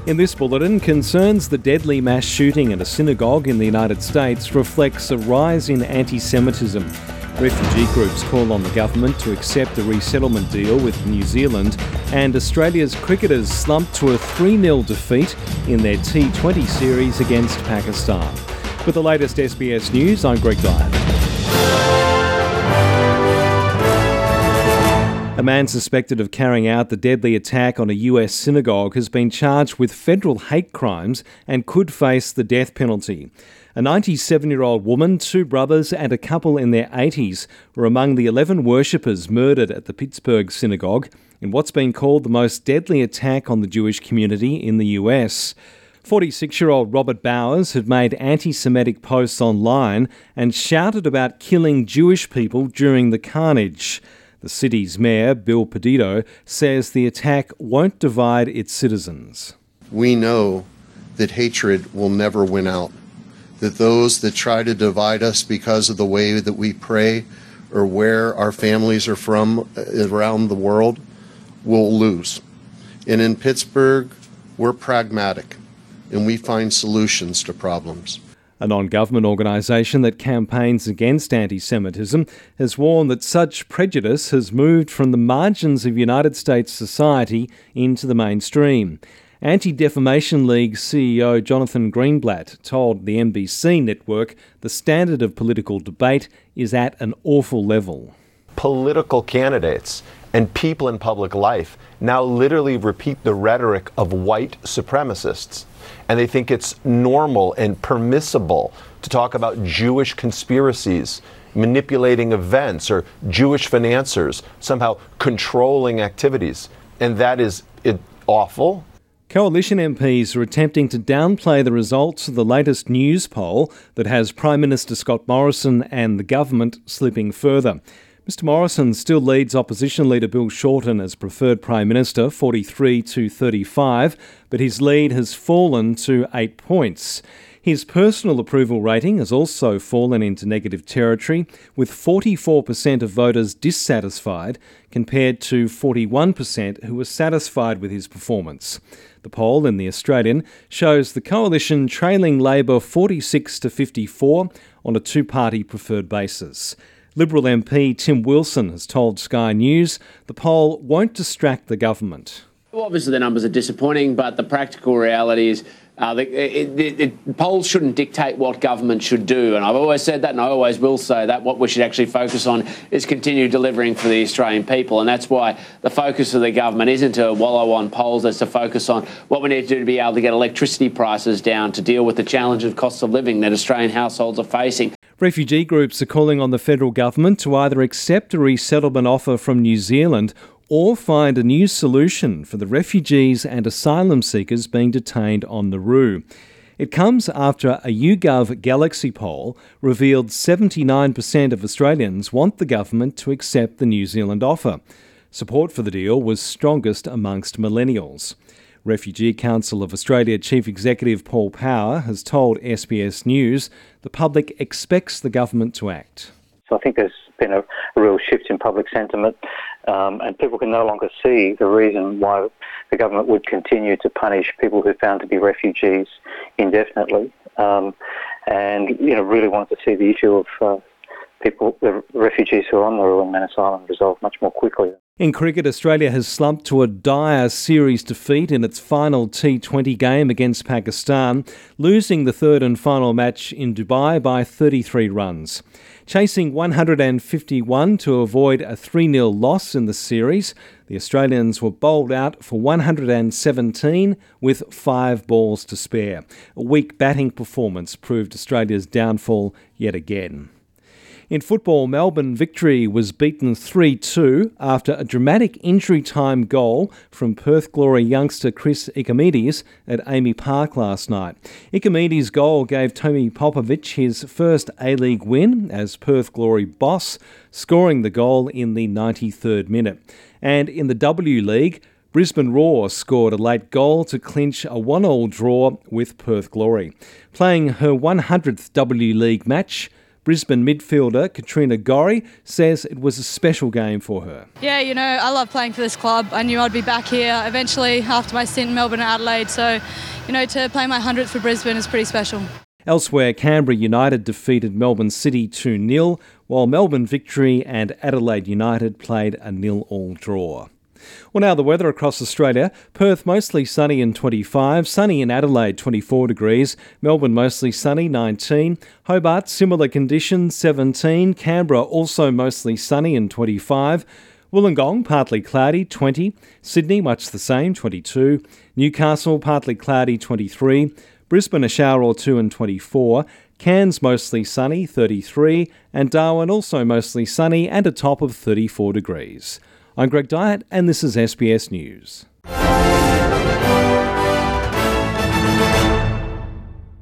In this bulletin, concerns the deadly mass shooting at a synagogue in the United States reflects a rise in anti-Semitism. Refugee groups call on the government to accept a resettlement deal with New Zealand, and Australia's cricketers slumped to a 3-0 defeat in their T20 series against Pakistan. With the latest SBS News, I'm Greg Dyer. A man suspected of carrying out the deadly attack on a US synagogue has been charged with federal hate crimes and could face the death penalty. A 97-year-old woman, 2 brothers and a couple in their 80s were among the 11 worshippers murdered at the Pittsburgh synagogue in what's been called the most deadly attack on the Jewish community in the US. 46-year-old Robert Bowers had made anti-Semitic posts online and shouted about killing Jewish people during the carnage. The city's mayor, Bill Pedito, says the attack won't divide its citizens. We know that hatred will never win out, that those that try to divide us because of the way that we pray or where our families are from around the world will lose. And in Pittsburgh, we're pragmatic and we find solutions to problems. A non-government organisation that campaigns against anti-Semitism has warned that such prejudice has moved from the margins of United States society into the mainstream. Anti-Defamation League CEO Jonathan Greenblatt told the NBC network the standard of political debate is at an awful level. Political candidates and people in public life now literally repeat the rhetoric of white supremacists. And they think it's normal and permissible to talk about Jewish conspiracies, manipulating events, or Jewish financiers somehow controlling activities. And that is awful. Coalition MPs are attempting to downplay the results of the latest news poll that has Prime Minister Scott Morrison and the government slipping further. Mr Morrison still leads opposition leader Bill Shorten as preferred Prime Minister, 43 to 35, but his lead has fallen to 8 points. His personal approval rating has also fallen into negative territory, with 44% of voters dissatisfied compared to 41% who were satisfied with his performance. The poll in The Australian shows the coalition trailing Labor 46 to 54 on a two-party preferred basis. Liberal MP Tim Wilson has told Sky News the poll won't distract the government. Well, obviously the numbers are disappointing, but the practical reality is polls shouldn't dictate what government should do. And I've always said that, and I always will say that. What we should actually focus on is continue delivering for the Australian people. And that's why the focus of the government isn't to wallow on polls, it's to focus on what we need to do to be able to get electricity prices down, to deal with the challenge of cost of living that Australian households are facing. Refugee groups are calling on the federal government to either accept a resettlement offer from New Zealand or find a new solution for the refugees and asylum seekers being detained on Nauru. It comes after a YouGov Galaxy poll revealed 79% of Australians want the government to accept the New Zealand offer. Support for the deal was strongest amongst millennials. Refugee Council of Australia Chief Executive Paul Power has told SBS News the public expects the government to act. So I think there's been a real shift in public sentiment, and people can no longer see the reason why the government would continue to punish people who are found to be refugees indefinitely, and really want to see the issue of the refugees who are on Nauru and Manus Island resolved much more quickly. In cricket, Australia has slumped to a dire series defeat in its final T20 game against Pakistan, losing the third and final match in Dubai by 33 runs. Chasing 151 to avoid a 3-0 loss in the series, the Australians were bowled out for 117 with 5 balls to spare. A weak batting performance proved Australia's downfall yet again. In football, Melbourne Victory was beaten 3-2 after a dramatic injury time goal from Perth Glory youngster Chris Ikomedes at Amy Park last night. Ikomedes' goal gave Tomi Popovic his first A-League win as Perth Glory boss, scoring the goal in the 93rd minute. And in the W League, Brisbane Roar scored a late goal to clinch a 1-1 draw with Perth Glory. Playing her 100th W League match, Brisbane midfielder Katrina Gorry says it was a special game for her. Yeah, I love playing for this club. I knew I'd be back here eventually after my stint in Melbourne and Adelaide. So, to play my 100th for Brisbane is pretty special. Elsewhere, Canberra United defeated Melbourne City 2-0, while Melbourne Victory and Adelaide United played a 0-0 draw. Well, now the weather across Australia. Perth mostly sunny and 25, sunny in Adelaide 24 degrees, Melbourne mostly sunny 19, Hobart similar conditions 17, Canberra also mostly sunny and 25, Wollongong partly cloudy 20, Sydney much the same 22, Newcastle partly cloudy 23, Brisbane a shower or two and 24, Cairns mostly sunny 33, and Darwin also mostly sunny and a top of 34 degrees. I'm Greg Dyett, and this is SBS News.